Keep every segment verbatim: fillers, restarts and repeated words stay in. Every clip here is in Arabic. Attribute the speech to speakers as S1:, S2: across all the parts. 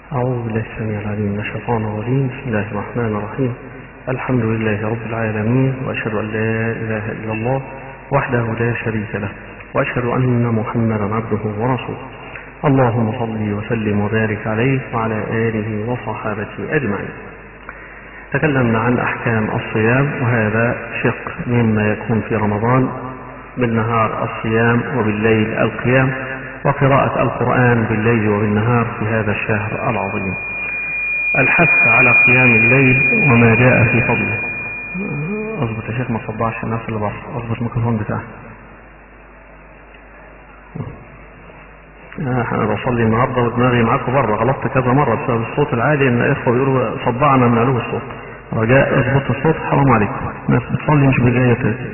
S1: أعوذ بالله السميع العليم من الشيطان الرجيم. بسم الله الرحمن الرحيم. الحمد لله رب العالمين، وأشهد أن لا إله إلا الله وحده لا شريك له، وأشهد أن محمدا عبده ورسوله. اللهم صل وسلم وبارك عليه وعلى آله وصحابته أجمعين. تكلمنا عن أحكام الصيام، وهذا شق مما يكون في رمضان: بالنهار الصيام وبالليل القيام، وقراءة القرآن بالليل وبالنهار في هذا الشهر العظيم. الحث على قيام الليل وما جاء في فضله. اضبط يا شيخ، ما تصدعش الناس اللي بره، اضبط الميكروفون بتاعك. انا بصلي النهارده ودماغي معاكم بره، غلطت كذا مره بسبب الصوت العالي، ان الاخوه بيقولوا صدعنا من علو الصوت. رجاء اضبط الصوت، حرام عليكم، الناس بتصلي مش بجايه تاني.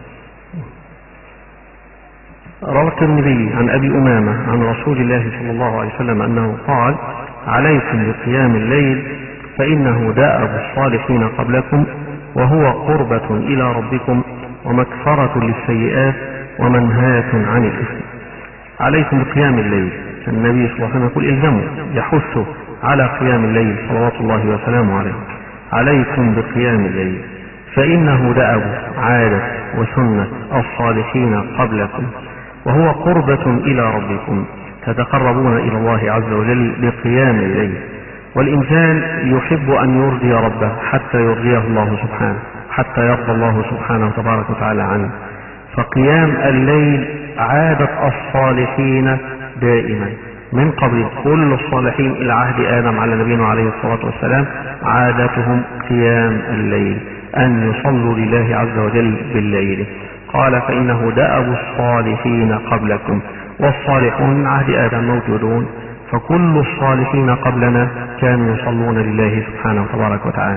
S1: روى الترمذي عن أبي أمامة عن رسول الله صلى الله عليه وسلم أنه قال: عليكم بقيام الليل فإنه دأب الصالحين قبلكم، وهو قربة إلى ربكم ومكفرة للسيئات ومنهاة عن الإثم. عليكم بقيام الليل، النبي صلى الله عليه وسلم يقول إلزموا، يحث على قيام الليل صلوات الله وسلامه عليه. عليكم بقيام الليل فإنه دأب عادة وسنة الصالحين قبلكم، وهو قربة إلى ربكم، تتقربون إلى الله عز وجل بقيام الليل. والإنسان يحب أن يرضي ربه حتى يرضيه الله سبحانه، حتى يرضى الله سبحانه وتبارك وتعالى عنه. فقيام الليل عادة الصالحين دائما من قبل، كل الصالحين إلى عهد آدم على نبينا عليه الصلاة والسلام عادتهم قيام الليل، أن يصلوا لله عز وجل بالليل. قال: فإنه دأب الصالحين قبلكم، والصالحون من عهد آدم موجودون، فكل الصالحين قبلنا كانوا يصلون لله سبحانه وتبارك وتعالى،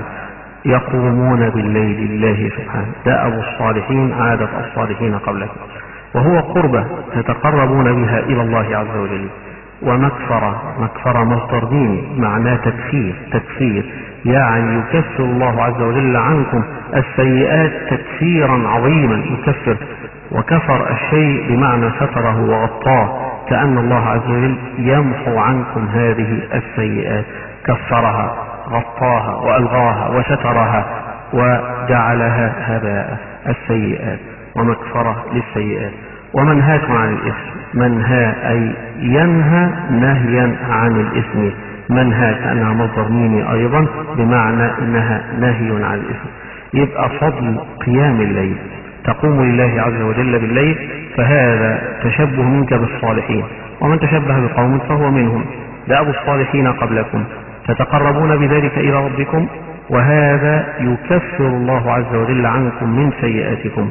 S1: يقومون بالليل لله سبحانه. دأب الصالحين عادة الصالحين قبلكم، وهو قربة تتقربون بها إلى الله عز وجل. ومكفرة، مكفرة مصدر ديني معناه تكفير، تكفير يعني يكفر الله عز وجل عنكم السيئات تكفيرا عظيما، يكفر. وكفر الشيء بمعنى ستره وغطاه، كأن الله عز وجل يمحو عنكم هذه السيئات، كفرها، غطاها وألغاها وسترها وجعلها هباء السيئات، ومكفرة للسيئات. ومنهاة عن الإثم، منهى أي ينهى نهيا عن الإثم، منهى كأنها مصدر ميمي أيضا بمعنى إنها نهي عن الإثم. يبقى فضل قيام الليل، تقوم لله عز وجل بالليل، فهذا تشبه منك بالصالحين، ومن تشبه بقوم فهو منهم. دأب الصالحين قبلكم، تتقربون بذلك إلى ربكم، وهذا يكفر الله عز وجل عنكم من سيئاتكم،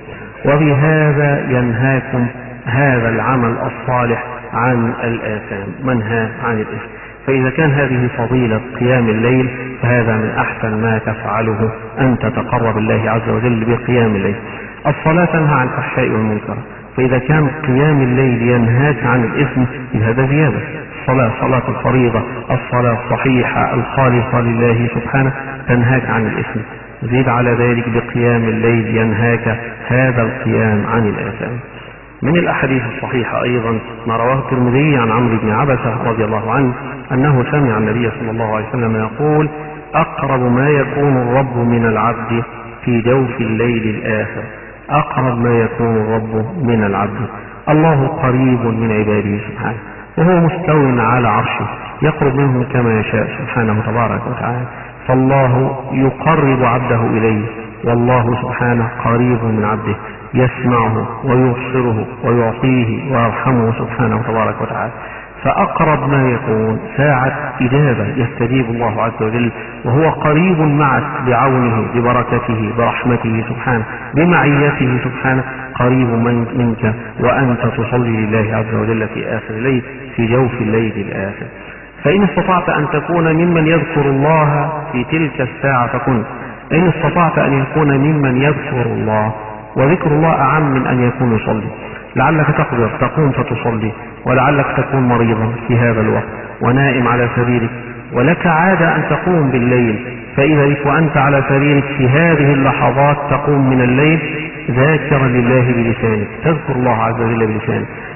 S1: وبهذا ينهاكم هذا العمل الصالح عن الآثام، منهى عن الإثم. فإذا كان هذه فضيلة قيام الليل، فهذا من أحسن ما تفعله أن تتقرب الله عز وجل بقيام الليل. الصلاة تنهى عن الفحشاء والمنكر، فإذا كان قيام الليل ينهاك عن الإثم، هذا زيادة. الصلاة، صلاة الفريضة، الصلاة الصحيحة الخالصة لله سبحانه تنهاك عن الإثم، زيد على ذلك بقيام الليل ينهاك هذا القيام عن الآثام. من الأحاديث الصحيحة أيضا ما رواه الترمذي عن عمرو بن عبسة رضي الله عنه أنه سمع النبي صلى الله عليه وسلم يقول: أقرب ما يكون الرب من العبد في جوف الليل الآخر. أقرب ما يكون الرب من العبد، الله قريب من عباده سبحانه، وهو مستو على عرشه، يقرب منهم كما يشاء سبحانه تبارك وتعالى. فالله يقرب عبده إليه، والله سبحانه قريب من عبده، يسمعه ويبصره ويعطيه ويرحمه سبحانه تبارك وتعالى. فأقرب ما يكون ساعة إجابة يستجيب الله عز وجل، وهو قريب معك بعونه، ببركته، برحمته سبحانه، بمعيته سبحانه، قريب منك وأنت تصلي لله عز وجل في آخر الليل، في جوف الليل الآخر. فإن استطعت أن تكون ممن يذكر الله في تلك الساعة فكن، إن استطعت أن يكون ممن يذكر الله، وذكر الله أعم من أن يكون يصلي. لعلك تقدر تقوم فتصلي، ولعلك تكون مريضا في هذا الوقت ونائم على سريرك، ولك عادة أن تقوم بالليل، فإذا بك وأنت على سريرك في هذه اللحظات تقوم من الليل ذاكرا لله بلسانك، تذكر الله عز وجل بلسانك،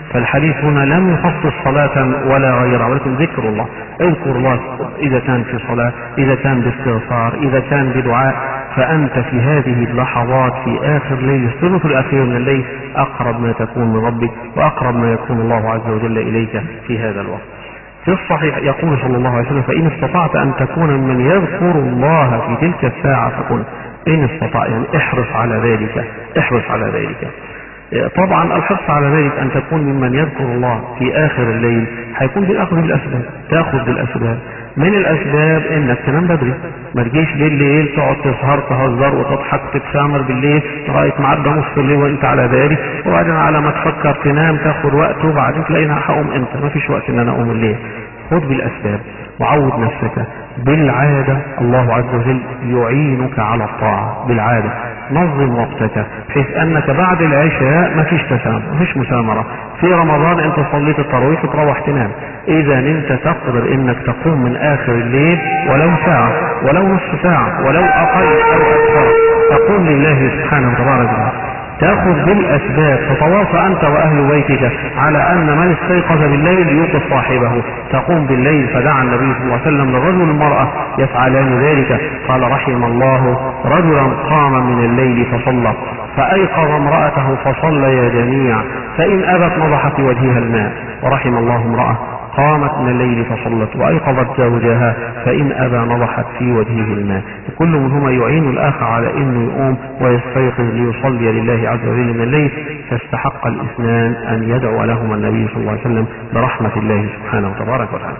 S1: فالحديث هنا لم يخصص صلاة ولا غيرها، ولكن ذكر الله. اذكر الله إذا كان في صلاة، إذا كان باستغفار، إذا كان بدعاء، فأنت في هذه اللحظات في آخر ليل الثلث الأخير من الليل أقرب ما تكون من ربك، وأقرب ما يكون الله عز وجل إليك في هذا الوقت. في الصحيح يقول صلى الله عليه وسلم: فإن استطعت أن تكون ممن يذكر الله في تلك الساعة فكن. إن استطاع يعني احرص على ذلك، احرص على ذلك. طبعا الحرص على ذلك أن تكون ممن يذكر الله في آخر الليل هيكون بالأخذ بالأسباب، تأخذ بالأسباب. من الأسباب إنك تنام بدري، ما تجيش بالليل تقعد تسهر تهزر وتضحك تتسامر بالليل لغاية ما عدى نص الليل وأنت على ذلك، وبعدين على ما تفكر تنام تاخد وقت، وبعدين تلاقينا هقوم إمتى؟ ما فيش وقت إن أنا أقوم الليل. خذ بالأسباب وعود نفسك بالعادة. الله عز وجل يعينك على الطاعة بالعادة. نظم وقتك بحيث أنك بعد العشاء ما فيش تسامر، ما فيش مسامرة. في رمضان أنت صليت التراويح وتروح تنام، إذا أنت تقدر أنك تقوم من آخر الليل ولو ساعة ولو نصف ساعة ولو أقل أو أكثر، تقوم لله سبحانه وتعالى، تأخذ بالأسباب، تتواصى أنت وأهل بيتك على أن من استيقظ بالليل يوقظ صاحبه. تقوم بالليل، فدعا النبي صلى الله عليه وسلم للرجل والمرأة يفعلان ذلك، قال: رحم الله رجلا قام من الليل فصلى فأيقظ امرأته فصليا جميعا فإن أبت نضح في وجهها الماء، ورحم الله امرأة قامت من الليل فصلت وأيقظت زوجها فإن أبى نضحت في وجهه الماء. كل منهما يعين الآخر على أنه يقوم ويستيقظ ليصلي لله عز وجل من الليل، فاستحق الاثنان أن يدعو لهما النبي صلى الله عليه وسلم برحمة الله سبحانه وتبارك وتعالى.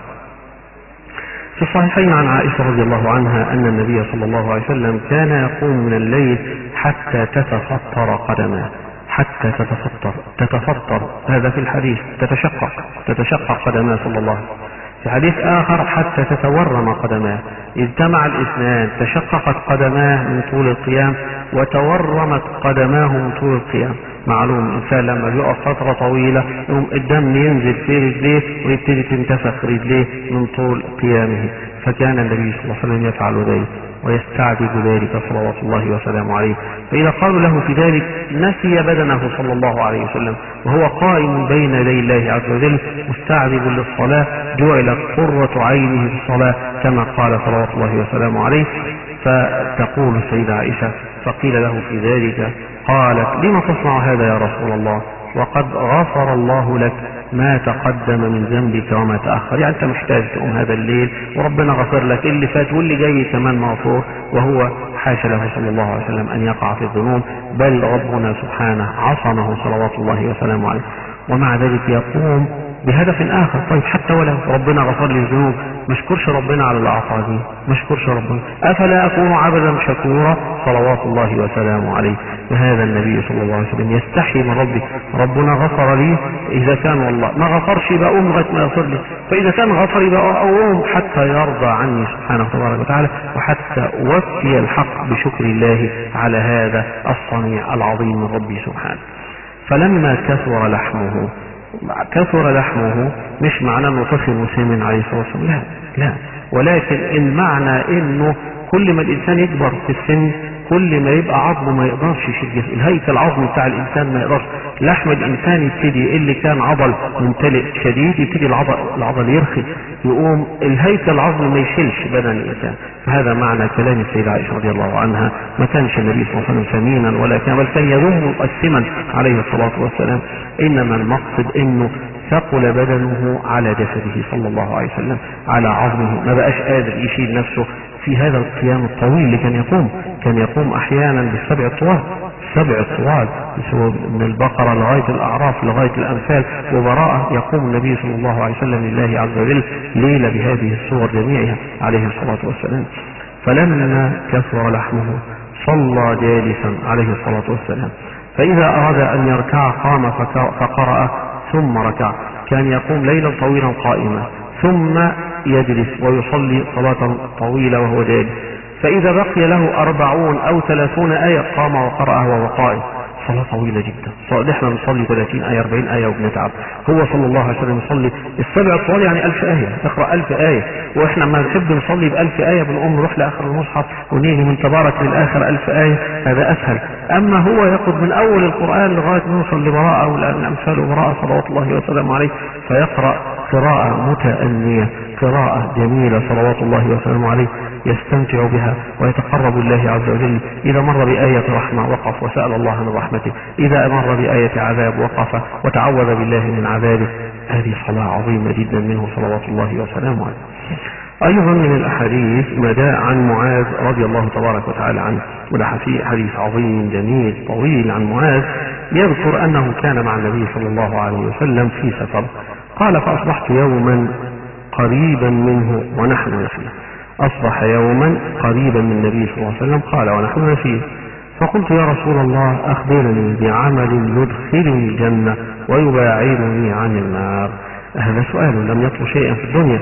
S1: في الصحيحين عن عائشة رضي الله عنها أن النبي صلى الله عليه وسلم كان يقوم من الليل حتى تتفطر قدماه، حتى تتفطر تتفطر هذا في الحديث، تتشقق تتشقق قدماه صلى الله عليه وسلم. في حديث آخر حتى تتورم قدماه. اجتمع الاثنان، تشققت قدماه من طول القيام وتورمت قدماه من طول القيام. معلوم الإنسان لما يقف فترة طويلة يوم الدم ينزل في رجليه ويبتدي تنتفخ رجليه من طول قيامه، فكان النبي صلى الله عليه وسلم يفعل ذلك ويستعجب ذلك صلوات الله وسلامه عليه. فإذا قالوا له في ذلك نسي بدنه صلى الله عليه وسلم وهو قائم بين يدي الله عز وجل مستعجب للصلاة، جعلت قرة عينه في الصلاة كما قال صلوات الله وسلامه عليه. فتقول السيدة عائشة: فقيل له في ذلك قالت: لما تصنع هذا يا رسول الله وقد غفر الله لك ما تقدم من ذنبك وما تأخر؟ يعني أنت محتاج تقوم هذا الليل وربنا غفر لك اللي فات واللي جاي كمان مغفور، وهو حاشا له صلى الله عليه وسلم أن يقع في الذنوب، بل ربنا سبحانه عصمه صلوات الله وسلامه عليه، ومع ذلك يقوم بهدف آخر. طيب حتى ولو ربنا غفر لي الذنوب مشكرش ربنا على العطاء دي، مشكرش ربنا، أفلا أكون عبدا شكورا صلوات الله وسلامه عليه. وهذا النبي صلى الله عليه وسلم يستحي من ربي، ربنا غفر لي، إذا كان والله ما غفرش يبقى أقوم لغاية ما يغفر لي، فإذا كان غفر يبقى أقوم حتى يرضى عني سبحانه تبارك وتعالى، وحتى أوفي الحق بشكر الله على هذا الصنيع العظيم من ربي سبحانه. فلما كثر لحمه، كثر لحمه مش معناه انه فخم وسمن عليه الصلاه والسلام، لا لا، ولكن المعنى انه كل ما الانسان يكبر في السن كل ما يبقى عظمه ما يقدرش يشيل، الهيكل العظمي بتاع الانسان ما يقدرش، لحم الانسان يبتدي اللي كان عضل ممتلئ شديد يبتدي العضل العضل يرخي، يقوم الهيكل العظمي ما يشيلش بدن الانسان. فهذا معنى كلام السيدة عائشة رضي الله عنها. ما كانش النبي صلى الله عليه وسلم سمينا ولا كان، بل كان يذم مقسما عليه الصلاة والسلام، انما المقصد انه ثقل بدنه على جسده صلى الله عليه وسلم، على عظمه، ما بقاش قادر يشيل نفسه في هذا القيام الطويل اللي كان يقوم. كان يقوم احيانا بالسبع الطوال، السبع الطوال من البقرة لغاية الأعراف لغاية الأنفال وبراءة، يقوم النبي صلى الله عليه وسلم لله عز وجل ليلة بهذه الصور جميعها عليه الصلاة والسلام. فلما كثر لحمه صلى جالسا عليه الصلاة والسلام، فإذا أراد أن يركع قام فقرأ ثم ركع. كان يقوم ليلا طويلا قائما ثم يجلس ويصلي صلاة طويلة وهو جالس، فإذا بقي له أربعون أو ثلاثون آية قام وقرأها وهو قائم. صلاة طويلة جدا، نحن نصلي ثلاثين آية أربعين آية وبنتعب، هو صلى الله عليه وسلم يصلي السبع الطوال يعني ألف آية، يقرأ ألف آية واحنا لما نحب نصلي بألف آية بنقوم نروح لآخر المصحف ونيجي من تبارك للآخر ألف آية، هذا أسهل. أما هو يأخذ من أول القرآن لغاية نوصل لبراءة والأمثال وبراءة صلوات الله وسلامه عليه، فيقرأ قراءة متأنية، قراءة جميلة صلوات الله وسلامه عليه، يستمتع بها ويتقرب الله عز وجل. إذا مر بآية رحمة وقف وسأل الله من رحمته، إذا مر بآية عذاب وقف وتعوذ بالله من عذابه. هذه صلاة عظيمة جدا منه صلوات الله وسلامه عليه. أيضا من الأحاديث ما جاء عن معاذ رضي الله تبارك وتعالى عنه، وده حديث عظيم جميل طويل عن معاذ، يذكر أنه كان مع النبي صلى الله عليه وسلم في سفر. قال فأصبحت يوما قريبا منه ونحن نسيه. أصبح يوما قريبا من النبي صلى الله عليه وسلم، قال ونحن نسيه، فقلت يا رسول الله أخبرني بعمل يدخلني الجنة ويباعدني عن النار. هذا سؤال لم يطلب شيئا في الدنيا،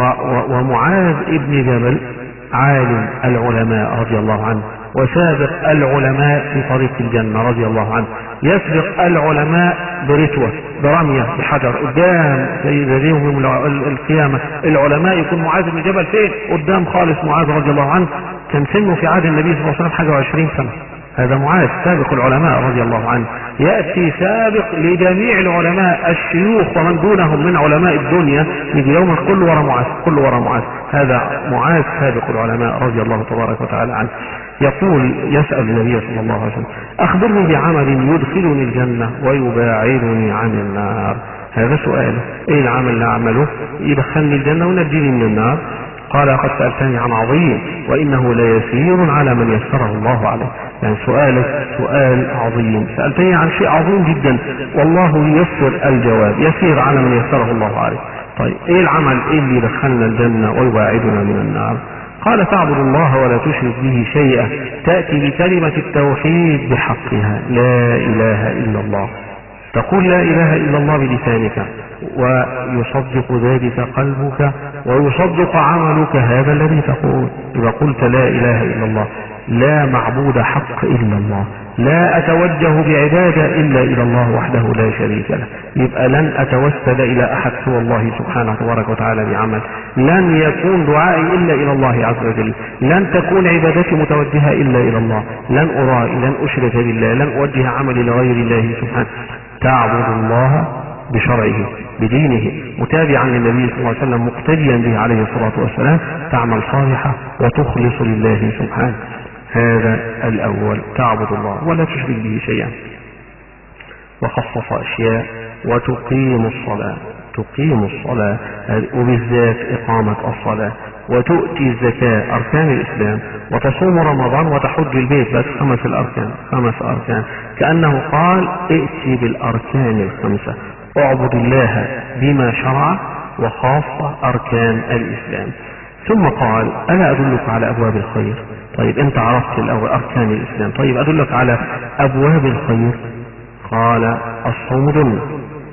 S1: ومعاذ ابن جبل عالم العلماء رضي الله عنه، وسابق العلماء في طريق الجنة رضي الله عنه، يسبق العلماء برتوة برمية بحجر قدام زي يوم القيامة. العلماء يكون معاذ بن جبل فين؟ قدام خالص معاذ رضي الله عنه، كان سنه في عهد النبي صلى الله عليه وسلم حاجة وعشرين سنة. هذا معاذ سابق العلماء رضي الله عنه، يأتي سابق لجميع العلماء الشيوخ ومن دونهم من علماء الدنيا، يجي يوم كل ورا معاذ كل ورا معاذ. هذا معاذ سابق العلماء رضي الله تبارك وتعالى عنه، يقول يسأل النبي صلى الله عليه وسلم أخبرني بعمل يدخلني الجنة ويباعدني عن النار. هذا سؤال، ايه العمل اللي اعمله يدخلني الجنة ونجيني من النار؟ قال قد سألتني عن عظيم وإنه ليسير على من يسره الله عليه. يعني سؤالك سؤال عظيم، سألتني عن شيء عظيم جدا والله ييسر الجواب، يسير على من يسره الله عليه. طيب ايه العمل ايه اللي يدخلنا الجنة ويباعدنا من النار؟ قال تعبد الله ولا تشرك به شيئا، تأتي بكلمة التوحيد بحقها، لا إله إلا الله، تقول لا إله إلا الله بلسانك ويصدق ذلك قلبك ويصدق عملك هذا الذي تقول. إذا قلت لا إله إلا الله، لا معبود حق إلا الله، لا أتوجه بعبادة إلا إلى الله وحده لا شريك له، يبقى لن أتوسل إلى أحد سوى الله سبحانه تبارك وتعالى بعمل، لن يكون دعائي إلا إلى الله عز وجل، لن تكون عبادتي متوجهة إلا إلى الله، لن أرائي، لن أشرك بالله، لن أوجه عملي لغير الله سبحانه. تعبد الله بشرعه بدينه متابعا للنبي صلى الله عليه وسلم مقتديا به عليه الصلاة والسلام، تعمل صالحة وتخلص لله سبحانه. هذا الأول، تعبد الله ولا تشرك به شيئا. وخصص أشياء، وتقيم الصلاة، تقيم الصلاة وبالذات إقامة الصلاة، وتؤتي الزكاة أركان الإسلام، وتصوم رمضان، وتحج البيت، بس خمس الأركان، خمس أركان، كأنه قال ائتي بالأركان الخمسة، اعبد الله بما شرع، وخاصة أركان الإسلام. ثم قال ألا أدلك على أبواب الخير؟ طيب أنت عرفت الأول أركان الإسلام، طيب أدلك على أبواب الخير. قال الصوم جنة،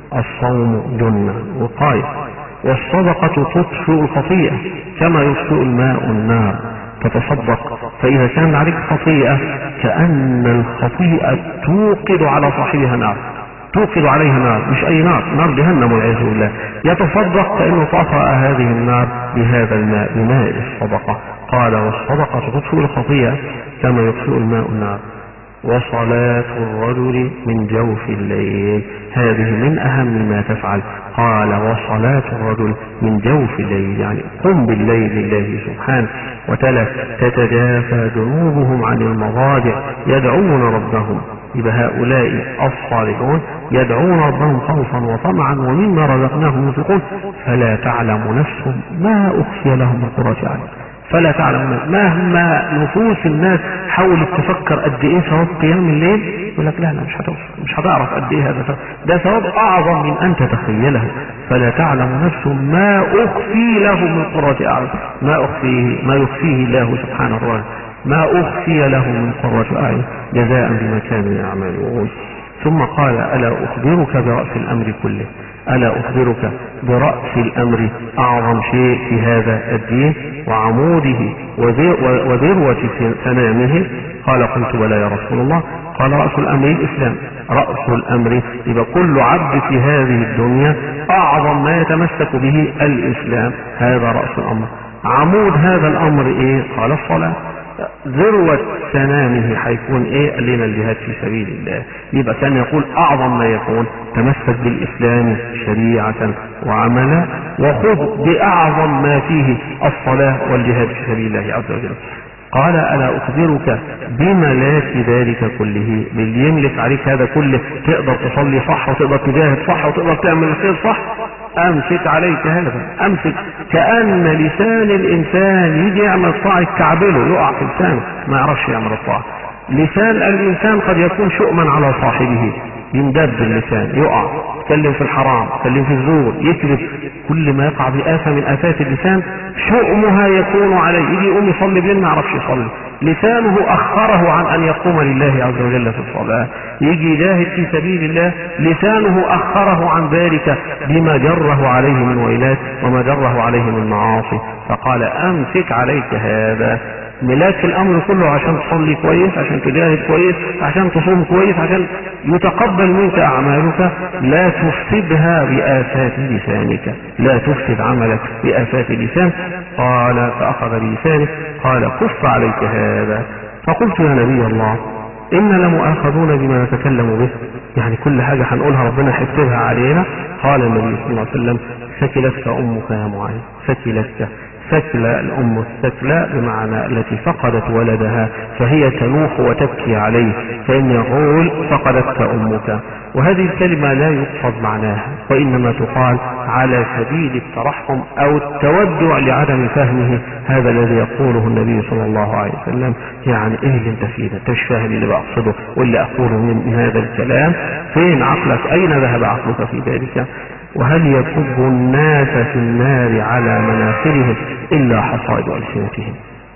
S1: الصوم جنة وقاية، والصدقة تطفئ الخطيئة كما يطفئ الماء النار، تتصدق فإذا كان عليك خطيئة كأن الخطيئة توقد على صاحبها نار، توقد عليها نار، مش أي نار، نار جهنم والعياذ بالله، يتصدق فإنه طفأ هذه النار بهذا الماء، بماء الصدقة. قال والصدقة تطفئ الخطيئة كما يطفئ الماء النار. وصلاة الرجل من جوف الليل، هذه من أهم ما تفعل. قال وصلاة الرجل من جوف الليل، يعني قم بالليل لله سبحانه. وتلا تتجافى جنوبهم عن المضاجع يدعون ربهم، إذا هؤلاء الصالحون يدعون ربهم خوفا وطمعا ومما رزقناهم ينفقون، فلا تعلم نفس ما أخفي لهم من قرة أعين، فلا تعلم. مهما نفوس الناس حاولت تفكر قد ايه ثواب قيام الليل، يقول لك لا لا مش هتوصل، مش هتعرف قد ايه هذا ثواب، ده ثواب اعظم من ان تتخيله. فلا تعلم نفس ما اخفي له من قرة اعين، ما اخفيه ما يخفيه الله سبحانه وتعالى، ما اخفي له من قرة اعين جزاء بما كانوا يعملون. ثم قال ألا أخبرك برأس الأمر كله، ألا أخبرك برأس الأمر، أعظم شيء في هذا الدين وعموده وذروة سنامه. قال قلت بلى يا رسول الله. قال رأس الأمر الإسلام، رأس الأمر يبقى كل عبد في هذه الدنيا أعظم ما يتمسك به الإسلام، هذا رأس الأمر. عمود هذا الامر ايه؟ قال الصلاة. ذروة سنامه هيكون ايه؟ قال لنا الجهاد في سبيل الله. يبقى كان يقول اعظم ما يكون تمسك بالاسلام شريعة وعملا، وخذ باعظم ما فيه الصلاة والجهاد في سبيل الله عز وجل. قال الا اخبرك بملاك ذلك كله، باللي يملك عليك هذا كله، تقدر تصلي صح وتقدر تجاهد صح وتقدر تعمل الخير صح. امسك عليك هذا، امسك. كأن لسان الانسان يجي يعمل طاعة كعبله يقع في لسانه ما يعرفش يعمل الطاعة. لسان الانسان قد يكون شؤما على صاحبه، يندب اللسان يقع، يتكلم في الحرام، يتكلم في الزور، يكذب، كل ما يقع بآفة من آفات اللسان شؤمها يكون عليه. يجي يقوم يصلي بليل ما يعرفش يصلي، لسانه أخره عن أن يقوم لله عز وجل في الصلاة. يجي يجاهد في سبيل الله، لسانه أخره عن ذلك بما جره عليه من ويلات وما جره عليه من معاصي. فقال أمسك عليك هذا، ملاك الامر كله عشان تصلي كويس، عشان تجاهد كويس، عشان تصوم كويس، عشان يتقبل منك اعمالك. لا تفسدها بآفات لسانك، لا تفسد عملك بآفات اللسان. قال فاخذ بلسانه قال كف عليك هذا. فقلت يا نبي الله إن لمؤاخذون بما نتكلم به، يعني كل حاجة هنقولها ربنا هيكتبها علينا. قال النبي صلى الله عليه وسلم ثكلتك أمك يا معاذ. ثكلتك، ثكلى الأم الثكلى بمعنى التي فقدت ولدها فهي تنوح وتبكي عليه، فإن يقول فقدتك أمك. وهذه الكلمة لا يقصد معناها، وإنما تقال على سبيل الترحم أو التودع لعدم فهمه هذا الذي يقوله النبي صلى الله عليه وسلم. يعني إيه اللي انت فيه ده؟ انتش فاهم اللي بقصده واللي أقوله من هذا الكلام؟ فين عقلك؟ أين ذهب عقلك في ذلك؟ وهل يكب الناس في النار على مناخرهم إلا حصائد ألسنتهم.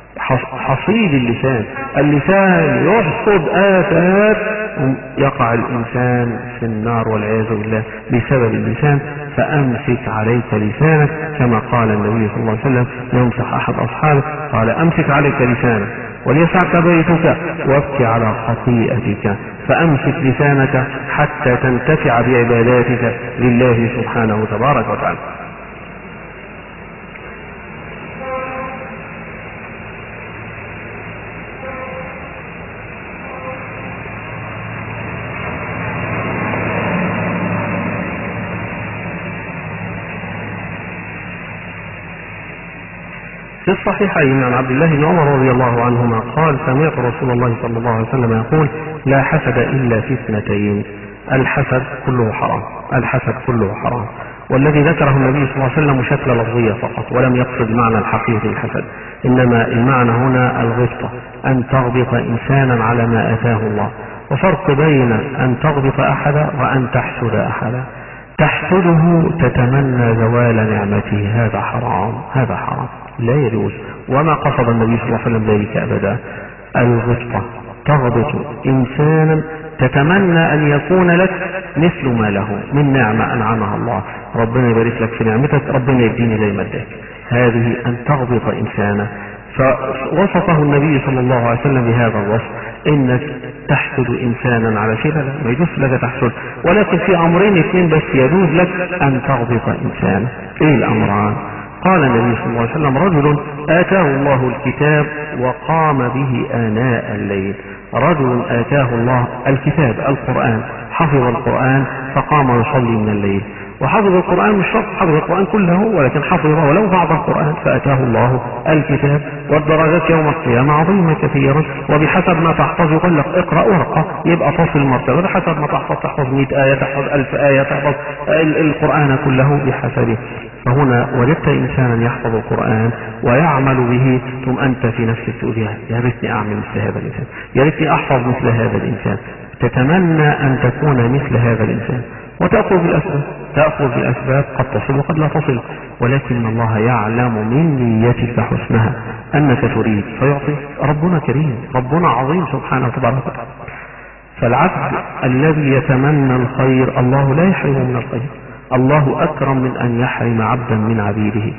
S1: حصيد اللسان، اللسان يحصد آفات يقع الإنسان في النار والعياذ بالله بسبب اللسان. فأمسك عليك لسانك، كما قال النبي صلى الله عليه وسلم يمسح أحد أصحابه قال أمسك عليك لسانك وليسعك بيتك وابكي على خطيئتك. فأمسك لسانك حتى تنتفع بعباداتك لله سبحانه تبارك وتعالى. في الصحيحين عن عبد الله بن عمر رضي الله عنهما قال سمعت رسول الله صلى الله عليه وسلم يقول لا حسد إلا في اثنتين. الحسد كله حرام، الحسد كله حرام. والذي ذكره النبي صلى الله عليه وسلم شكل لفظية فقط، ولم يقصد معنى الحقيقي الحسد، إنما المعنى هنا الغبطة، أن تغبط إنسانا على ما آتاه الله. وفرق بين أن تغبط أحدا وأن تحسد أحدا. تحسده تتمنى زوال نعمته، هذا حرام، هذا حرام لا يجوز، وما قصد النبي صلى الله عليه وسلم ذلك أبدا. الغبطة تغبط إنسانا تتمنى أن يكون لك مثل ما له من نعمة أنعمها الله، ربنا يبارك لك في نعمتك، ربنا يديني زي ما اداك. هذه أن تغبط إنسانا. فوصفه النبي صلى الله عليه وسلم بهذا الوصف، إنك تحسد إنسانا على شيء، لا ما يجوز لك تحسد، ولكن في أمرين اثنين بس يجوز لك أن تغبط إنسانا. إيه الأمران؟ قال النبي صلى الله عليه وسلم رجل آتاه الله الكتاب وقام به آناء الليل. رجل آتاه الله الكتاب القرآن، حفظ القرآن فقام يصلي من الليل. وحفظ القرآن مش شرط حفظ القرآن كله، ولكن حفظ ولو بعض القرآن، فأتاه الله الكتاب. والدرجات يوم القيامة عظيمة كثيرا، وبحسب ما تحفظ يقول لك اقرأ ورقة يبقى تصل المرتبة، بحسب ما تحفظ تحفظ مئة آية، تحفظ ألف آية، تحفظ القرآن كله بحسبه. فهنا وجدت إنسانا يحفظ القرآن ويعمل به، ثم أنت في نفسك تقول يا ريتني أعمل مثل هذا الإنسان، يا ريتني أحفظ مثل هذا الإنسان. تتمنى أن تكون مثل هذا الإنسان وتأخذ بالأسباب، تأخذ بالأسباب قد تصل وقد لا تصل، ولكن الله يعلم من نيتك حسنها أنك تريد فيعطي. ربنا كريم، ربنا عظيم سبحانه وتعالى. فالعبد الذي يتمنى الخير الله لا يحرمه من الخير، الله أكرم من أن يحرم عبدا من عبيده.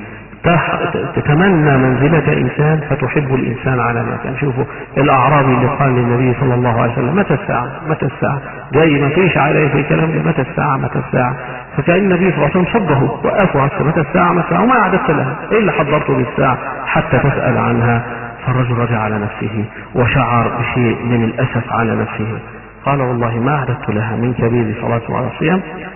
S1: تتمنى منزلة إنسان فتحب الإنسان على ما كان. شوفوا الأعرابي اللي قال للنبي صلى الله عليه وسلم متى الساعة متى الساعة، جاي ما فيش عليه في كلام متى الساعة متى الساعة. فكأن النبي صلى الله عليه وسلم صده وقفوا عسى متى الساعة متى الساعة، وما أعددت لها، إيه اللي حضرته للساعة حتى تسأل عنها. فالرجل رجع على نفسه وشعر بشيء من الأسف على نفسه، قال والله ما أعددت لها من كبير صلاة وعلى صيام،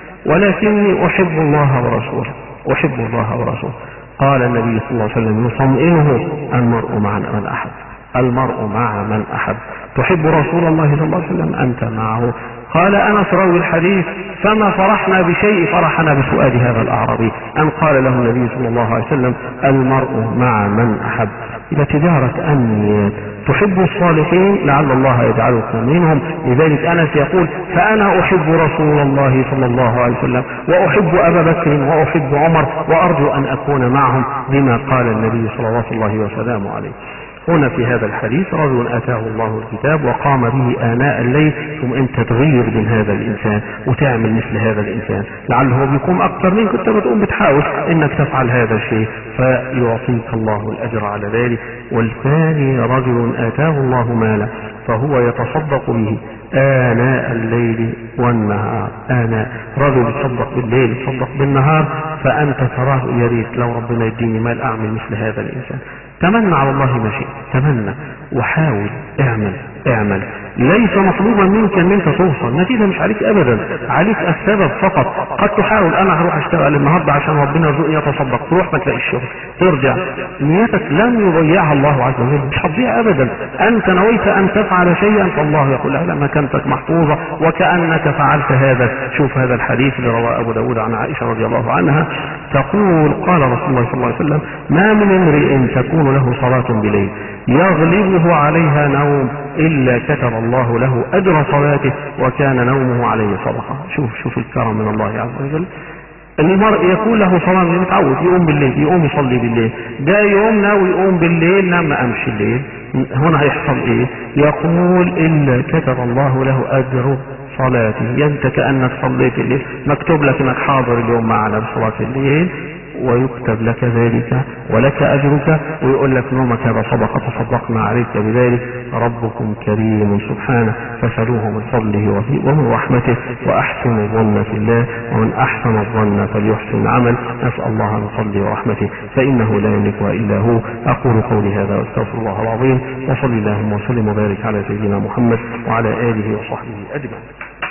S1: ولكني أحب الله ورسوله، أحب الله ورسوله. قال النبي صلى الله عليه وسلم يطمئنه: المرء مع من أحب، المرء مع من أحب. تحب رسول الله صلى الله عليه وسلم، أنت معه. قال أنس راوي الحديث: فما فرحنا بشيء فرحنا بسؤال هذا الأعرابي أن قال له النبي صلى الله عليه وسلم: المرء مع من أحب. إلى تجارة أمنيات، تحب الصالحين لعل الله يجعلكم منهم. لذلك أنس يقول: فأنا أحب رسول الله صلى الله عليه وسلم، وأحب أبا بكر، وأحب عمر، وأرجو أن أكون معهم بما قال النبي صلى الله عليه وسلم عليه. هنا في هذا الحديث رجل أتاه الله الكتاب وقام به آناء الليل، ثم أنت تغير من هذا الإنسان وتعمل مثل هذا الإنسان، لعله بيقوم أكثر منك، أنت بتقوم بتحاول أنك تفعل هذا الشيء فيعطيك الله الأجر على ذلك. والثاني رجل آتاه الله مالا فهو يتصدق به آناء الليل والنهار. آناء، رجل يتصدق بالليل يتصدق بالنهار، فأنت تراه يا ريت لو ربنا يديني مال أعمل مثل هذا الإنسان. تمنى على الله ما شئت، تمنى وحاول، اعمل اعمل. ليس مطلوبا منك ان انت توصل، النتيجه مش عليك ابدا، عليك السبب فقط. قد تحاول انا هروح اشتغل النهارده عشان ربنا يرزقني اتصدق، تروح ما تلاقي الشغل، ترجع، نيتك لن يضيعها الله عز وجل، مش هتضيع ابدا. انت نويت ان تفعل شيئا فالله يقول لا مكانتك محفوظه وكانك فعلت هذا. شوف هذا الحديث اللي رواه ابو داود عن عائشه رضي الله عنها تقول: قال رسول الله صلى الله عليه وسلم: ما من امرئ تكون له صلاه بليل يغلبه عليها نوم إلا كتب الله له أجر صلاته وكان نومه عليه صدقة. شوف شوف الكرم من الله عز وجل. المرء يكون له صلاة متعود يقوم بالليل، يقوم يصلي بالليل، ده يوم ناوي يقوم بالليل، نام ما قامش الليل، هنا هيحصل ايه؟ يقول إلا كتب الله له أجر صلاته. انت كأنك صليت الليل، مكتوب لك انك حاضر اليوم معنا بصلاة الليل، ويكتب لك ذلك ولك أجرك، ويقول لك نومك هذا صدقة تصدقنا عليك بذلك. ربكم كريم سبحانه، فسألوه من فضله ومن رحمته، وأحسن الظن في الله، ومن أحسن الظن فليحسن العمل. نسأل الله من فضله ورحمته فإنه لا يملكها إلا هو. أقول قولي هذا واستغفر الله العظيم، وصلي اللهم وسلم وبارك على سيدنا محمد وعلى آله وصحبه أجمعين.